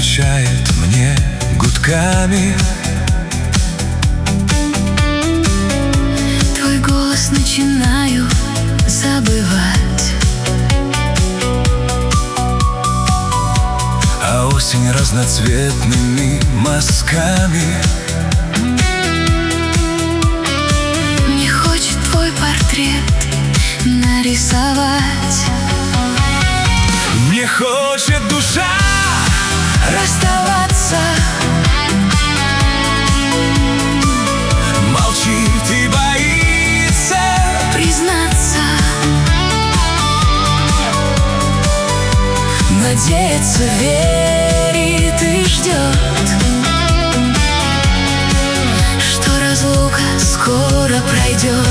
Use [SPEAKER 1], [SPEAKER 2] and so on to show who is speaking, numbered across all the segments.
[SPEAKER 1] отвечает мне гудками.
[SPEAKER 2] Твой голос начинаю забывать,
[SPEAKER 1] а осень разноцветными мазками.
[SPEAKER 2] мне хочет твой портрет нарисовать.
[SPEAKER 1] Мне хочет душа
[SPEAKER 2] Расставаться,
[SPEAKER 1] молчит и боится
[SPEAKER 2] признаться, надеется, верит и ждет, что разлука скоро пройдет.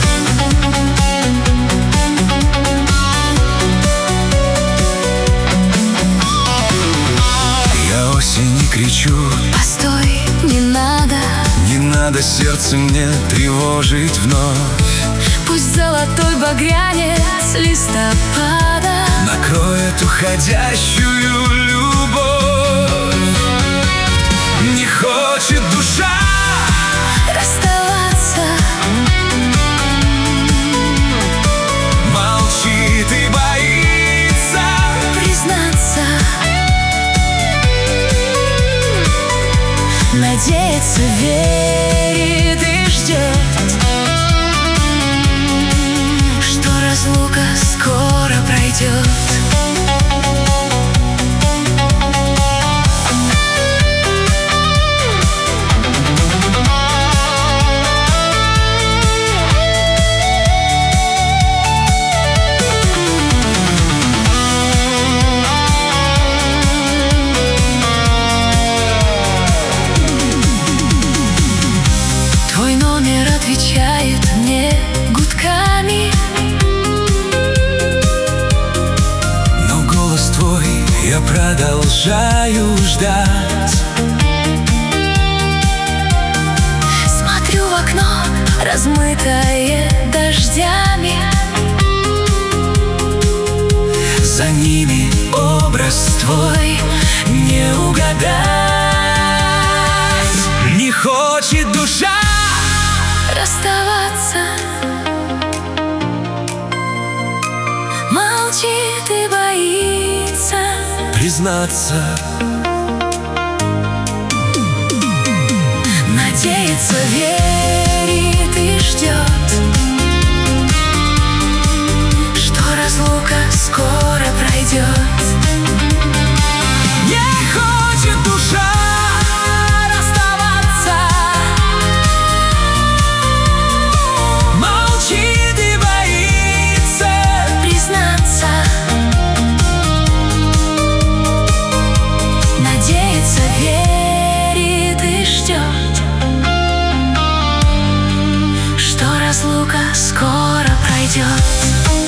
[SPEAKER 1] Я осени кричу:
[SPEAKER 2] Постой, не надо,
[SPEAKER 1] не надо сердце мне тревожить вновь.
[SPEAKER 2] пусть золотой багрянец листопада
[SPEAKER 1] Накроет уходящую любовь. Не хочет душа
[SPEAKER 2] расставаться,
[SPEAKER 1] молчит и боится
[SPEAKER 2] признаться, надеется, верит и ждет, что разлука скоро пройдет. Твой номер отвечает мне гудками,
[SPEAKER 1] но голос твой я продолжаю ждать.
[SPEAKER 2] смотрю в окно, размытое дождями,
[SPEAKER 1] За ними образ твой не угадать. Не хочет душа
[SPEAKER 2] расставаться, молчит и боится
[SPEAKER 1] признаться,
[SPEAKER 2] надеется, верит и ждет, что разлука скоро пройдет.
[SPEAKER 1] не хочет душа
[SPEAKER 2] Расставаться,
[SPEAKER 1] молчит и боится
[SPEAKER 2] признаться, надеется, верит и ждет, что разлука скоро пройдет.